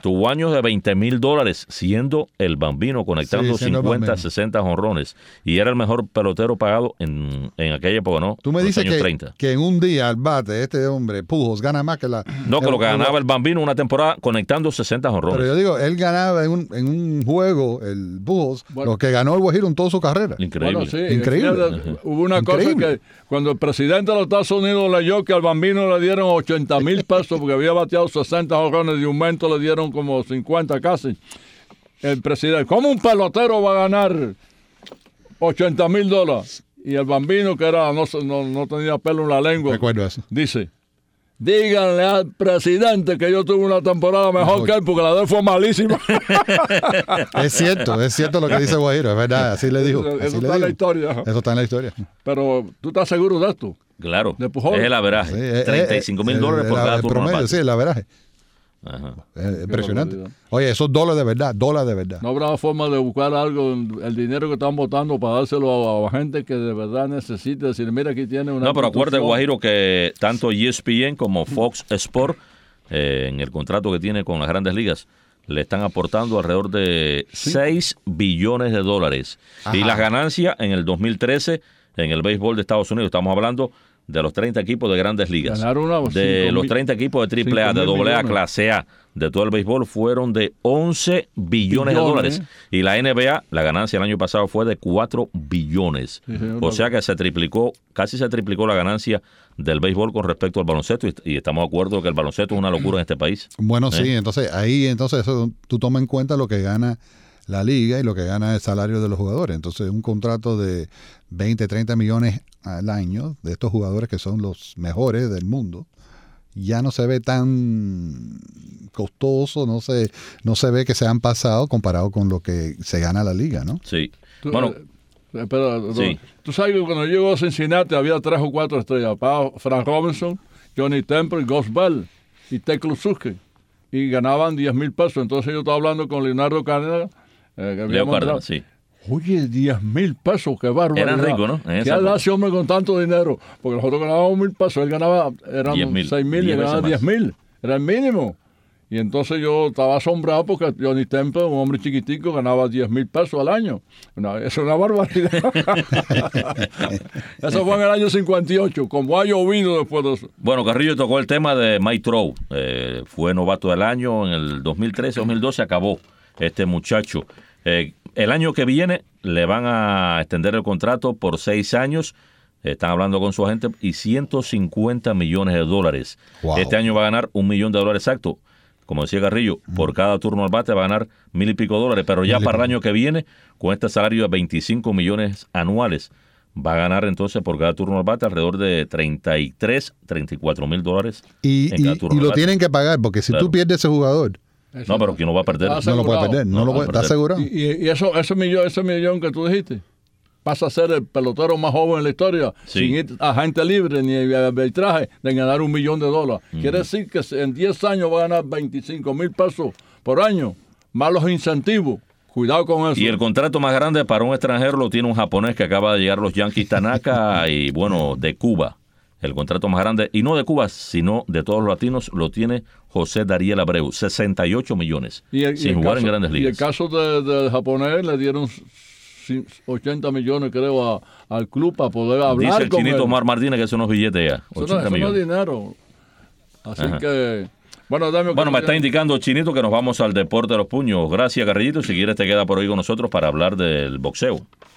Tuvo años de $20,000 siendo el Bambino, conectando Sí, siendo el 50, Bambino. 60 jonrones. Y era el mejor pelotero pagado en aquella época, ¿no? Tú me Los dices años que, 30. que en un día al bate este hombre, Pujols, gana más que la... No, que lo que ganaba el Bambino una temporada conectando 60 jonrones. Pero yo digo, él ganaba en un juego, el Pujols, lo que ganó el Guajiro en toda su carrera. Increíble. Bueno, sí, Increíble. fíjate, hubo una Increíble. cosa que cuando el presidente de los Estados Unidos leyó que al Bambino le dieron 80,000 pesos porque había bateado 60 jonrones, de aumento le dieron como 50 casi. El presidente, ¿cómo un pelotero va a ganar $80,000? Y el Bambino, que era no tenía pelo en la lengua, Recuerdo eso. dice: díganle al presidente que yo tuve una temporada mejor que él porque la de él fue malísima. Es cierto lo que dice Guajiro, es verdad, así le dijo. Eso así le está en la dijo. historia. Eso está en la historia. Pero ¿tú estás seguro de esto? Claro. De Pujol. Es el averaje. Sí, $35,000 por cada el turno al promedio, bate. sí, el averaje. Ajá. Es impresionante. barbaridad. Oye, esos dólares de verdad. No habrá forma de buscar algo, el dinero que están votando para dárselo a gente que de verdad necesite. Decir, mira, aquí tiene una... No, pero acuérdate, institución. Guajiro, que tanto ESPN como Fox Sport, en el contrato que tiene con las grandes ligas, le están aportando alrededor de $6 billones. Ajá. Y las ganancias en el 2013, en el béisbol de Estados Unidos, estamos hablando de los 30 equipos de grandes ligas. Ganaron De 5,000 los 30 equipos de AAA, de 5,000 AA, millones. clase A, de todo el béisbol, fueron de $11 billones. Billones. Y la NBA, la ganancia el año pasado fue de $4 billones. Sí, señor. O sea que casi se triplicó la ganancia del béisbol con respecto al baloncesto. Y estamos de acuerdo que el baloncesto es una locura en este país. Bueno, sí, entonces eso, tú tomas en cuenta lo que gana la liga y lo que gana el salario de los jugadores. Entonces, un contrato de 20, 30 millones al año de estos jugadores que son los mejores del mundo, ya no se ve tan costoso, no se ve que se han pasado comparado con lo que se gana la liga, ¿no? Sí. Tú, Bueno, espera, sí. Tú sabes que cuando llegó a Cincinnati había 3 o 4 estrellas. Frank Robinson, Johnny Temple, Gus Bell y Ted Kluszewski. Y ganaban 10,000 pesos. Entonces yo estaba hablando con Leonardo Cárdenas. Que había Leo montado. Cárdenas, sí. Oye, 10,000 pesos, qué barbaridad. Eran ricos, ¿no? En esa ¿Qué época. hace hombre con tanto dinero? Porque nosotros ganábamos 1,000 pesos, él ganaba, eran 10,000, 6,000 y 10 ganaba veces más. 10,000. Era el mínimo. Y entonces yo estaba asombrado porque Johnny Temple, un hombre chiquitico, ganaba 10,000 pesos al año. Eso es una barbaridad. Eso fue en el año 58, como ha llovido después de eso. Bueno, Carrillo tocó el tema de Mike Trout. Fue novato del año en el 2013-2012, acabó este muchacho. El año que viene le van a extender el contrato por 6 años. Están hablando con su agente y $150 millones. Wow. Este año va a ganar $1 millón exacto. Como decía Carrillo, por cada turno al bate va a ganar $1,000 y pico. Pero ya para el año que viene, con este salario de 25 millones anuales, va a ganar entonces por cada turno al bate alrededor de $34,000 Y en cada turno al lo bate. tienen que pagar, porque si Claro. tú pierdes ese jugador, No, pero que no va a perder. Está no lo puede perder, No lo puede ¿está perder. asegurado? Y ese millón que tú dijiste pasa a ser el pelotero más joven en la historia, Sí. sin ir a agente libre ni arbitraje, de ganar $1 millón. Quiere decir que en 10 años va a ganar 25,000 pesos por año, más los incentivos. Cuidado con eso. Y el contrato más grande para un extranjero lo tiene un japonés que acaba de llegar a los Yankees, Tanaka, y bueno, de Cuba. El contrato más grande, y no de Cuba, sino de todos los latinos, lo tiene José Dariel Abreu, 68 millones, sin jugar en grandes Y el ligas. caso del japonés le dieron 80 millones, creo, al club para poder hablar Dice el con chinito él. Omar Martínez que son unos billetes ya, Eso 80 no es millones. dinero. Así Ajá. que... Bueno, dame Bueno, me está indicando Chinito que nos vamos al deporte de los puños. Gracias, Carrillito. Si quieres te queda por ahí con nosotros para hablar del boxeo.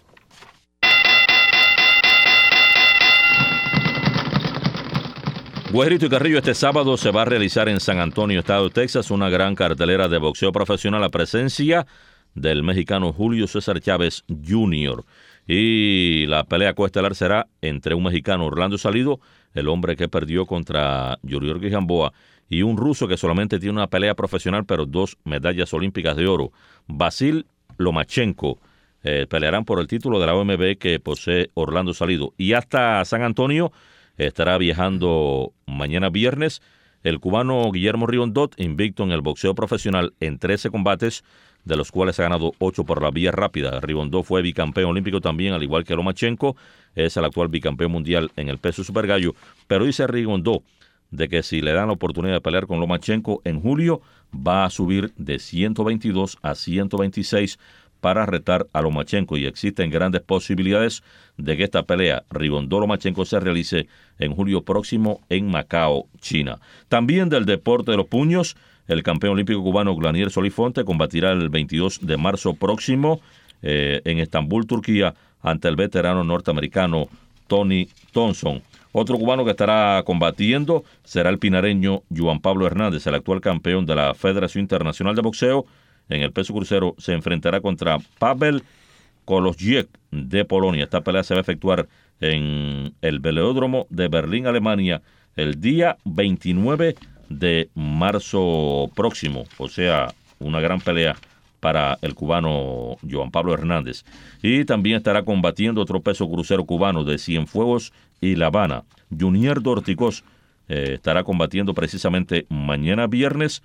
Guajerito y Carrillo, este sábado se va a realizar en San Antonio, estado de Texas, una gran cartelera de boxeo profesional a presencia del mexicano Julio César Chávez Jr. Y la pelea coestelar será entre un mexicano, Orlando Salido, el hombre que perdió contra Yuriorkis Gamboa, y un ruso que solamente tiene una pelea profesional, pero 2 medallas olímpicas de oro, Vasil Lomachenko. Pelearán por el título de la OMB que posee Orlando Salido. Y hasta San Antonio estará viajando mañana viernes el cubano Guillermo Riondot, invicto en el boxeo profesional en 13 combates, de los cuales ha ganado 8 por la vía rápida. Riondot fue bicampeón olímpico también, al igual que Lomachenko, es el actual bicampeón mundial en el peso supergallo. Pero dice Riondot, de que si le dan la oportunidad de pelear con Lomachenko en julio, va a subir de 122 a 126 para retar a Lomachenko, y existen grandes posibilidades de que esta pelea Rigondeaux-Lomachenko se realice en julio próximo en Macao, China. También del deporte de los puños, el campeón olímpico cubano Glanier Solifonte combatirá el 22 de marzo próximo en Estambul, Turquía, ante el veterano norteamericano Tony Thompson. Otro cubano que estará combatiendo será el pinareño Juan Pablo Hernández, el actual campeón de la Federación Internacional de Boxeo. En el peso crucero se enfrentará contra Pavel Kolosziek de Polonia. Esta pelea se va a efectuar en el Velódromo de Berlín, Alemania, el día 29 de marzo próximo. O sea, una gran pelea para el cubano Juan Pablo Hernández. Y también estará combatiendo otro peso crucero cubano de Cienfuegos y La Habana. Junior Dorticós estará combatiendo precisamente mañana viernes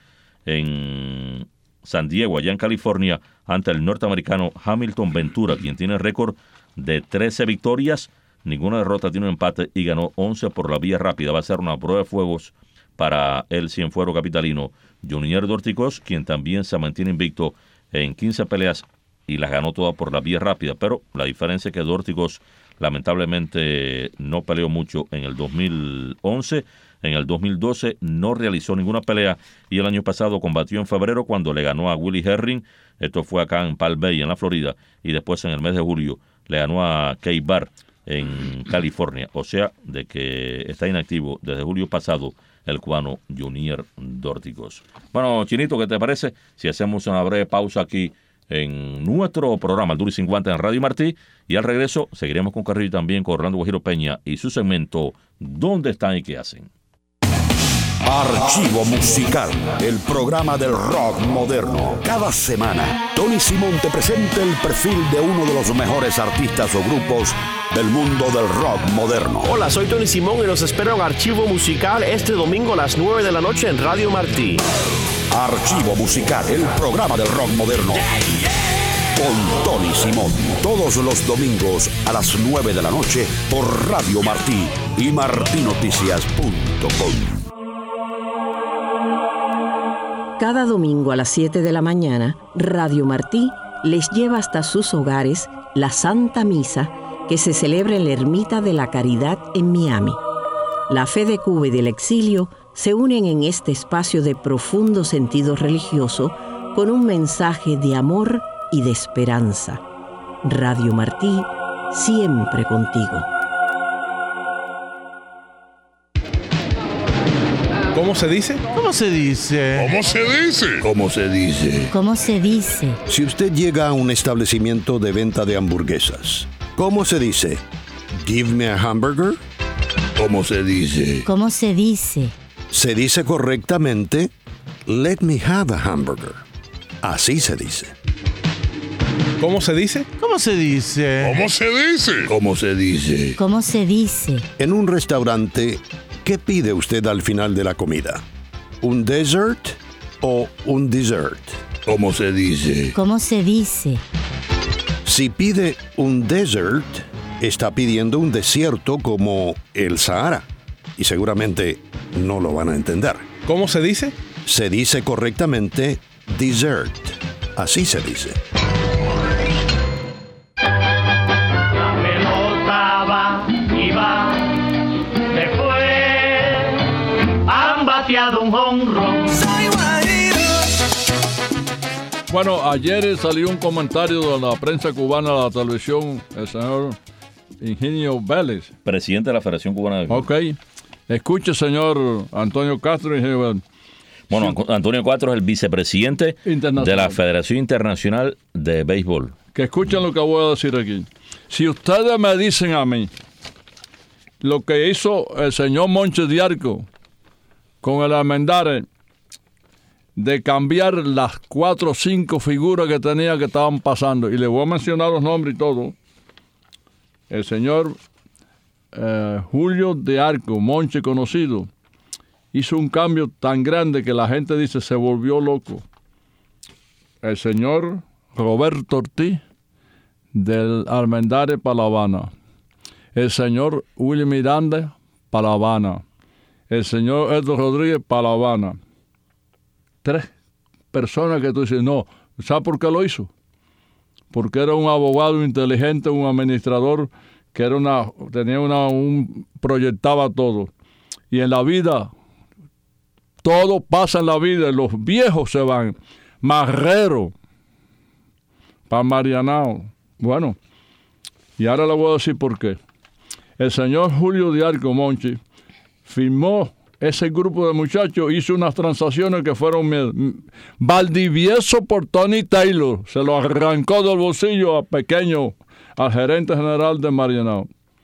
en San Diego, allá en California, ante el norteamericano Hamilton Ventura, quien tiene récord de 13 victorias, ninguna derrota, tiene un empate y ganó 11 por la vía rápida. Va a ser una prueba de fuegos para el cienfuero capitalino Junior Dorticós, quien también se mantiene invicto en 15 peleas y las ganó todas por la vía rápida, pero la diferencia es que Dorticós lamentablemente no peleó mucho en el 2011, en el 2012 no realizó ninguna pelea y el año pasado combatió en febrero cuando le ganó a Willie Herring. Esto fue acá en Palm Bay, en la Florida, y después en el mes de julio le ganó a Kay Barr en California. O sea, de que está inactivo desde julio pasado el cubano Junior Dorticós. Bueno, Chinito, ¿qué te parece si hacemos una breve pausa aquí en nuestro programa El Duro y 50 en Radio Martí, y al regreso seguiremos con Carrillo y también con Orlando Guajiro Peña y su segmento ¿Dónde están y qué hacen? Archivo Musical, el programa del rock moderno. Cada semana, Tony Simón te presenta el perfil de uno de los mejores artistas o grupos del mundo del rock moderno. Hola, soy Tony Simón y los espero en Archivo Musical este domingo a las 9 de la noche en Radio Martí. Archivo Musical, el programa del rock moderno. Con Tony Simón, todos los domingos a las 9 de la noche por Radio Martí y martinoticias.com. Cada domingo a las 7 de la mañana, Radio Martí les lleva hasta sus hogares la Santa Misa que se celebra en la Ermita de la Caridad en Miami. La fe de Cuba y del exilio se unen en este espacio de profundo sentido religioso con un mensaje de amor y de esperanza. Radio Martí, siempre contigo. ¿Cómo se dice? ¿Cómo se dice? ¿Cómo se dice? ¿Cómo se dice? ¿Cómo se dice? Si usted llega a un establecimiento de venta de hamburguesas, ¿cómo se dice? Give me a hamburger. ¿Cómo se dice? ¿Cómo se dice? Se dice correctamente, let me have a hamburger. Así se dice. ¿Cómo se dice? ¿Cómo se dice? ¿Cómo se dice? ¿Cómo se dice? ¿Cómo se dice? En un restaurante, ¿qué pide usted al final de la comida? ¿Un dessert o un dessert? ¿Cómo se dice? ¿Cómo se dice? Si pide un dessert, está pidiendo un desierto como el Sahara. Y seguramente no lo van a entender. ¿Cómo se dice? Se dice correctamente dessert. Así se dice. La pelota va y va. Después han bateado un jonrón. Bueno, ayer salió un comentario de la prensa cubana a la televisión, el señor Ingenio Vélez, presidente de la Federación Cubana de Béisbol. Ok. Escuche, señor Antonio Castro. Bueno, Antonio Castro es el vicepresidente de la Federación Internacional de Béisbol. Que escuchen lo que voy a decir aquí. Si ustedes me dicen a mí lo que hizo el señor Monche de Arco con el Almendares de cambiar las 4 o 5 figuras que tenía que estaban pasando, y le voy a mencionar los nombres y todo, el señor Julio de Arco, Monche conocido, hizo un cambio tan grande que la gente dice se volvió loco. El señor Roberto Ortiz del Almendares para La Habana. El señor Willy Miranda para La Habana. el señor Héctor Rodríguez para La Habana. 3 personas que tú dices, no, ¿sabes por qué lo hizo? Porque era un abogado inteligente, un administrador que proyectaba todo. Y en la vida, todo pasa en la vida, los viejos se van. Marrero, para Marianao. Bueno, y ahora le voy a decir por qué. El señor Julio Diarco Monchi firmó ese grupo de muchachos, hizo unas transacciones que fueron Valdivieso por Tony Taylor, se lo arrancó del bolsillo al gerente general de Marianao.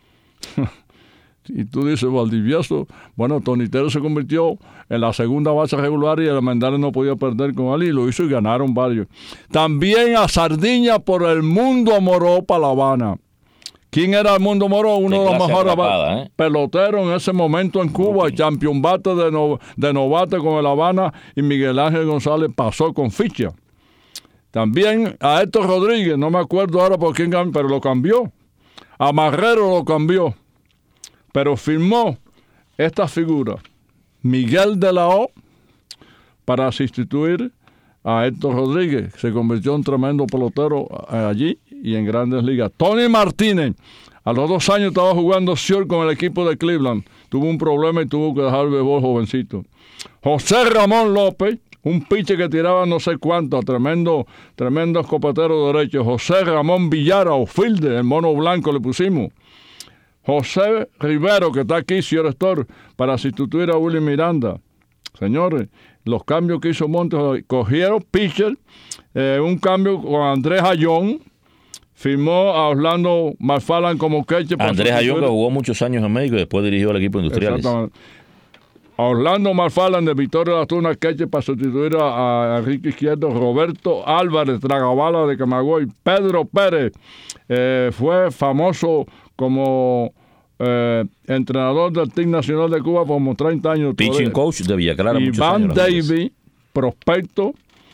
Y tú dices, Valdivieso, bueno, Tony Taylor se convirtió en la segunda base regular y el Armendáriz no podía perder con él y lo hizo y ganaron varios. También a Sardiña por el Mundo Moró para La Habana. ¿Quién era el Mundo Moró? Uno de los mejores peloteros en ese momento en Cuba, champion bate de novato con el Habana, y Miguel Ángel González pasó con ficha. También a Héctor Rodríguez, no me acuerdo ahora por quién, pero lo cambió. A Marrero lo cambió. Pero firmó esta figura, Miguel de la O, para sustituir a Héctor Rodríguez. Se convirtió en tremendo pelotero allí y en Grandes Ligas. Tony Martínez, a los 2 años estaba jugando short con el equipo de Cleveland. Tuvo un problema y tuvo que dejar el béisbol jovencito. José Ramón López, un pitcher que tiraba no sé cuánto, tremendo escopetero derecho. José Ramón Villara, o Filde, el mono blanco le pusimos. José Rivero, que está aquí, señor Estor, para sustituir a Willy Miranda. Señores, los cambios que hizo Montes, cogieron pitcher, un cambio con Andrés Ayón, firmó a Orlando McFarland como catcher. Andrés Ayón, que jugó muchos años en México y después dirigió al equipo Industriales. Exactamente. A Orlando McFarland de Victoria de las Tunas, catcher, para sustituir a Enrique Izquierdo. Roberto Álvarez, Tragabala de Camagüey. Pedro Pérez, fue famoso como entrenador del Team Nacional de Cuba por como 30 años. Pitching coach de Villa Clara. Iván Davey, prospecto,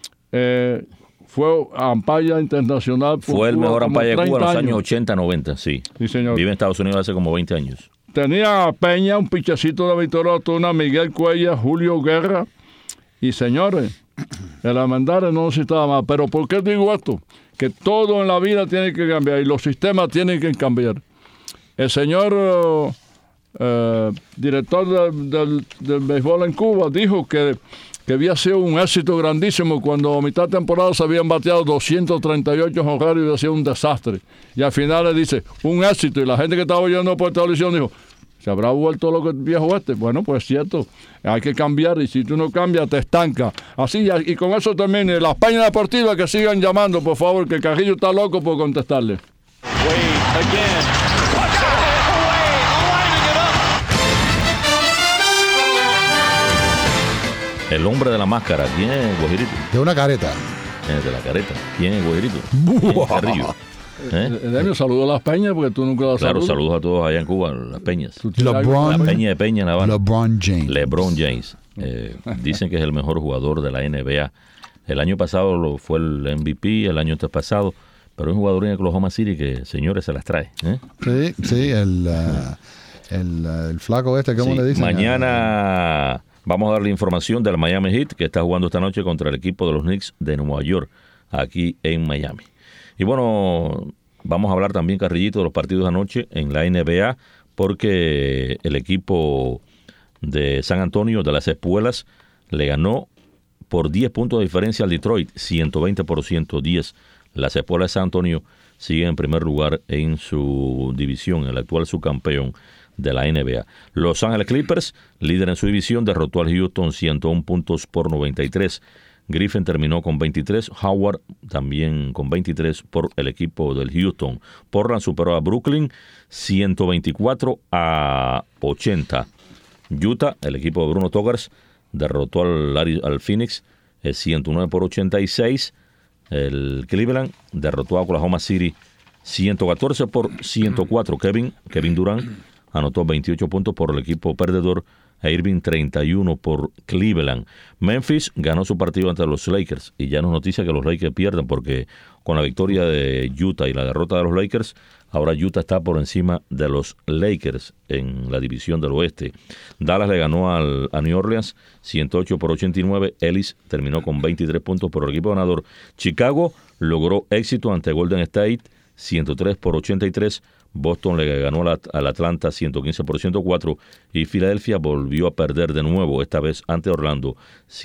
fue umpire internacional. Fue el mejor umpire de Cuba en los años 80-90, sí. Sí, señor. Vive en Estados Unidos hace como 20 años. Tenía a Peña, un pichecito de Victoria Tuna, Miguel Cuellar, Julio Guerra. Y señores, el Armendáriz no necesitaba más. Pero ¿por qué digo esto? Que todo en la vida tiene que cambiar y los sistemas tienen que cambiar. El señor director del béisbol en Cuba dijo que había sido un éxito grandísimo cuando a mitad de temporada se habían bateado 238 jonrones y había sido un desastre. Y al final le dice, un éxito. Y la gente que estaba oyendo por televisión dijo, ¿se habrá vuelto loco el viejo este? Bueno, pues es cierto, hay que cambiar y si tú no cambias te estanca. Así, y con eso termine. Las páginas deportivas que sigan llamando, por favor, que Carrillo está loco por contestarle. El hombre de la máscara, ¿quién es Guajirito? De una careta. De la careta. ¿Quién es Guajirito? ¿Quién es Carrillo? Demio, saludos a las Peñas porque tú nunca las Claro, saludas. saludos a todos allá en Cuba, las Peñas. LeBron, La Peña de Peña en La Habana. LeBron James. Dicen que es el mejor jugador de la NBA. El año pasado fue el MVP, el año pasado, pero es un jugador en Oklahoma City que, señores, se las trae. Sí, el flaco este, ¿cómo le dicen? Mañana vamos a darle información del Miami Heat, que está jugando esta noche contra el equipo de los Knicks de Nueva York, aquí en Miami. Y bueno, vamos a hablar también, Carrillito, de los partidos de anoche en la NBA, porque el equipo de San Antonio, de las Espuelas, le ganó por 10 puntos de diferencia al Detroit, 120%, 10. Las Espuelas de San Antonio siguen en primer lugar en su división, el actual subcampeón de la NBA. Los Ángeles Clippers, líder en su división, derrotó al Houston 101 puntos por 93. Griffin terminó con 23, Howard también con 23 por el equipo del Houston. Portland superó a Brooklyn 124-80. Utah, el equipo de Bruno Togars, derrotó al Phoenix 109-86. El Cleveland derrotó a Oklahoma City 114-104. Kevin Durant anotó 28 puntos por el equipo perdedor, a Irving 31 por Cleveland. Memphis ganó su partido ante los Lakers y ya no es noticia que los Lakers pierden porque con la victoria de Utah y la derrota de los Lakers, Ahora Utah está por encima de los Lakers en la división del oeste. Dallas le ganó a New Orleans 108-89. Ellis terminó con 23 puntos por el equipo ganador. Chicago logró éxito ante Golden State 103-83. Boston le ganó al Atlanta 115-104. Y Filadelfia volvió a perder de nuevo, esta vez ante Orlando,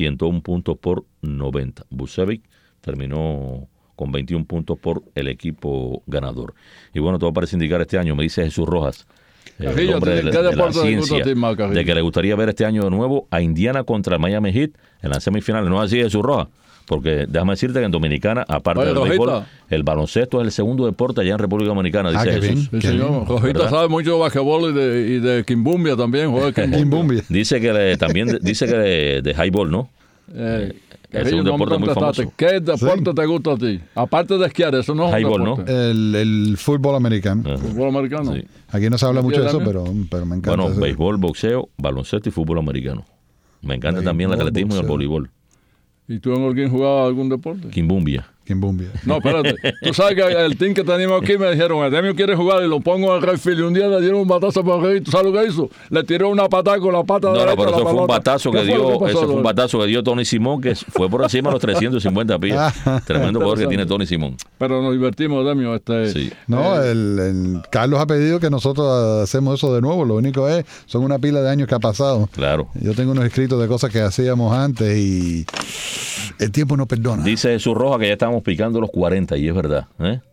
101-90. Vucevic terminó con 21 puntos por el equipo ganador. Y bueno, todo parece indicar este año, me dice Jesús Rojas, el hombre de la ciencia, de que le gustaría ver este año de nuevo a Indiana contra el Miami Heat en las semifinales. ¿No es así, Jesús Rojas? Porque déjame decirte que en Dominicana, aparte del béisbol, el baloncesto es el segundo deporte allá en República Dominicana, dice Jesús. Sí, señor. Rojita sabe mucho de basquetbol y de Kimbumbia también. Juega Kimbumbia. Dice que también dice que de highball, ¿no? Es un deporte muy famoso. ¿Qué deporte te gusta a ti? Aparte de esquiar, eso no es highball, ¿no? El fútbol americano. ¿Fútbol americano? Sí. Aquí no se habla mucho de eso, pero me encanta. Bueno, eso. béisbol, boxeo, baloncesto y fútbol americano. Me encanta también el atletismo y el voleibol. ¿Y tú en alguien jugaba algún deporte? Kimbumbia. No, espérate. Tú sabes que el team que teníamos aquí me dijeron, Artemio quiere jugar y lo pongo en el refil. Y un día le dieron un batazo por el rey. ¿Tú sabes lo que hizo? Le tiró una patada con la pata derecha. No, pero eso fue un batazo que dio, pasó, fue un batazo que dio Tony Simón, que fue por encima de los 350 pies. Tremendo jugador que tiene Tony Simón. Pero nos divertimos, Artemio. Sí. No, el Carlos ha pedido que nosotros hacemos eso de nuevo. Lo único es, son una pila de años que ha pasado. Claro. Yo tengo unos escritos de cosas que hacíamos antes y el tiempo no perdona. Dice Jesús Rojas que ya estamos picando los 40 y es verdad.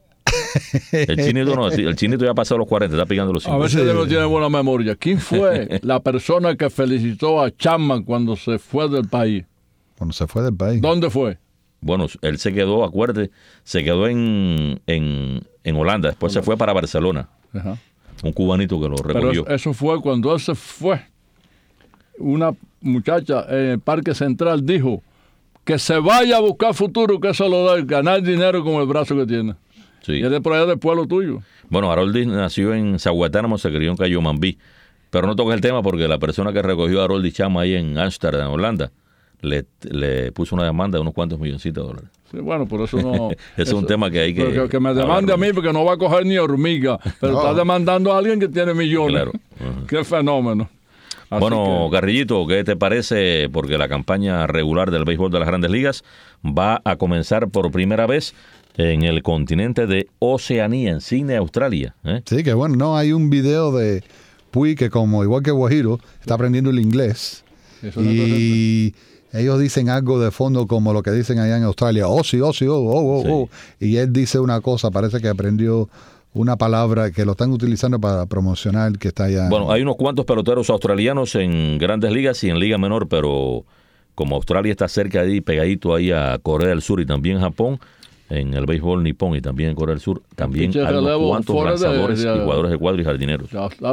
El chinito no, el chinito ya ha pasado los 40, está picando los 50. A ver si no tiene buena memoria. ¿Quién fue la persona que felicitó a Chapman cuando se fue del país? Cuando se fue del país. ¿Dónde fue? Bueno, él se quedó, acuérdate, se quedó en Holanda, después se fue para Barcelona. Ajá. Un cubanito que lo recogió. Pero eso fue cuando él se fue. Una muchacha en el Parque Central dijo que se vaya a buscar futuro, que eso lo da, ganar dinero con el brazo que tiene. Sí. Y él es por allá del pueblo tuyo. Bueno, Haroldis nació en Zahuatánamo, se crió en Cayomambí. Pero no toques el tema porque la persona que recogió a Haroldis Chama ahí en Ámsterdam, Holanda, le puso una demanda de unos cuantos milloncitos de dólares. Sí, bueno, por eso no... Es un tema que hay que... Que me demande a mí porque no va a coger ni hormiga, pero está demandando a alguien que tiene millones. Claro. Qué fenómeno. Así bueno, Garrillito, ¿qué te parece? Porque la campaña regular del béisbol de las Grandes Ligas va a comenzar por primera vez en el continente de Oceanía, en Sydney, Australia. Sí, que bueno, no, hay un video de Puig que como igual que Guajiro está aprendiendo el inglés y ellos dicen algo de fondo como lo que dicen allá en Australia, sí. Y él dice una cosa, parece que aprendió una palabra que lo están utilizando para promocionar que está allá. Bueno, hay unos cuantos peloteros australianos en Grandes Ligas y en Liga Menor, pero como Australia está cerca de ahí, pegadito ahí a Corea del Sur y también Japón, en el béisbol nipón y también en Corea del Sur, también hay unos cuantos lanzadores y jugadores de cuadro y jardineros.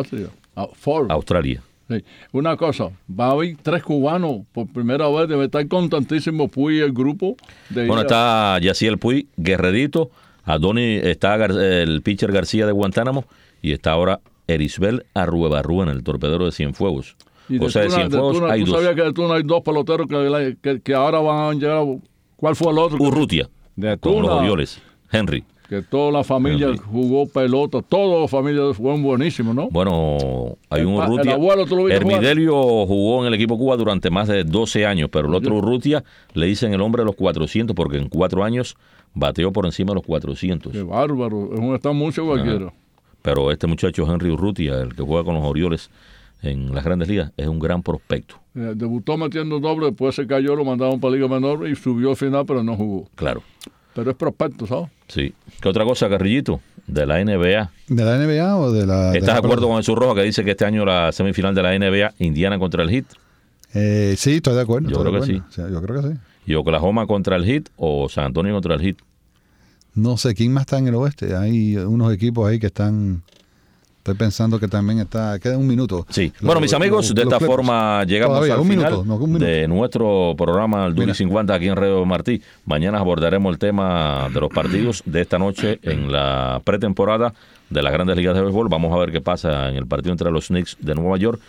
Australia. Sí. Una cosa, va a haber 3 cubanos por primera vez, debe estar contentísimo Puig y el grupo. Bueno, está Yaciel Puig, Guerredito, está el pitcher García de Guantánamo y está ahora Erisbel Arruebarrúa en el torpedero de Cienfuegos. O sea, de Cienfuegos hay 2. ¿Tú sabías que de Tuna hay 2 peloteros que ahora van a llegar? ¿Cuál fue el otro? Urrutia, de con Tuna, los Orioles. Henry. Que toda la familia jugó pelota, toda la familia fueron buenísimos, ¿no? Bueno, hay un Urrutia. El abuelo, ¿tú lo viste Hermidelio jugó en el equipo Cuba durante más de 12 años, pero el otro Urrutia le dicen el hombre de los 400 porque en 4 años bateó por encima de los 400. Qué bárbaro, es un está mucho cualquiera. Pero este muchacho Henry Urrutia, el que juega con los Orioles en las Grandes Ligas, es un gran prospecto. Debutó metiendo doble, después se cayó, lo mandaron para Liga Menor y subió al final, pero no jugó. Claro. Pero es prospecto, ¿sabes? Sí. ¿Qué otra cosa, Carrillito? ¿De la NBA? ¿De la NBA o de la...? ¿Estás de acuerdo con Jesús Rojas que dice que este año la semifinal de la NBA, Indiana contra el Heat? Sí, estoy de acuerdo. Yo creo que sí. Yo creo que sí. ¿Y Oklahoma contra el Heat o San Antonio contra el Heat? No sé, ¿quién más está en el oeste? Hay unos equipos ahí que están... Estoy pensando que también está... Queda un minuto. Sí. Bueno, mis amigos, de esta forma llegamos al final de nuestro programa El Duro y 50 aquí en Radio Martí. Mañana abordaremos el tema de los partidos de esta noche en la pretemporada de las Grandes Ligas de Béisbol. Vamos a ver qué pasa en el partido entre los Knicks de Nueva York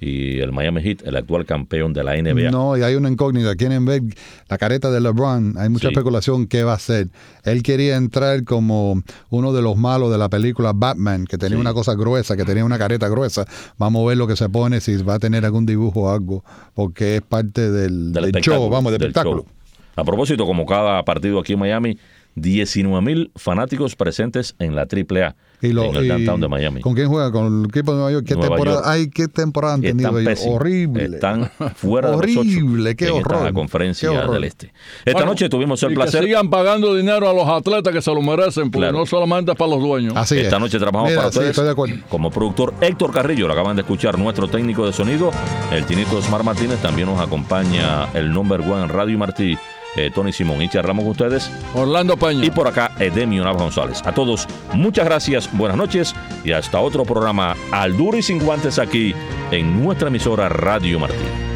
y el Miami Heat, el actual campeón de la NBA. No, y hay una incógnita. Quieren ver la careta de LeBron. Hay mucha especulación qué va a hacer. Él quería entrar como uno de los malos de la película Batman, que tenía una cosa gruesa, que tenía una careta gruesa. Vamos a ver lo que se pone, si va a tener algún dibujo o algo, porque es parte del show, del espectáculo. Show. A propósito, como cada partido aquí en Miami, 19,000 fanáticos presentes en la AAA. En el downtown de Miami. ¿Con quién juega? ¿Con el equipo de Nueva York? ¿Qué temporada han tenido ellos? Horrible. Están fuera de los 8 qué en horror. esta conferencia del Este. Esta noche tuvimos el placer. Que sigan pagando dinero a los atletas que se lo merecen, porque no solamente es para los dueños. Así Esta noche trabajamos para ustedes. Estoy de acuerdo. Como productor Héctor Carrillo, lo acaban de escuchar, nuestro técnico de sonido, el Tinito Osmar Martínez. También nos acompaña el number one en Radio Martí, Tony Simón, y charlamos con ustedes Orlando Peña, y por acá Edemio Navas González. A todos muchas gracias, buenas noches y hasta otro programa Al Duro y Sin Guantes aquí en nuestra emisora Radio Martí.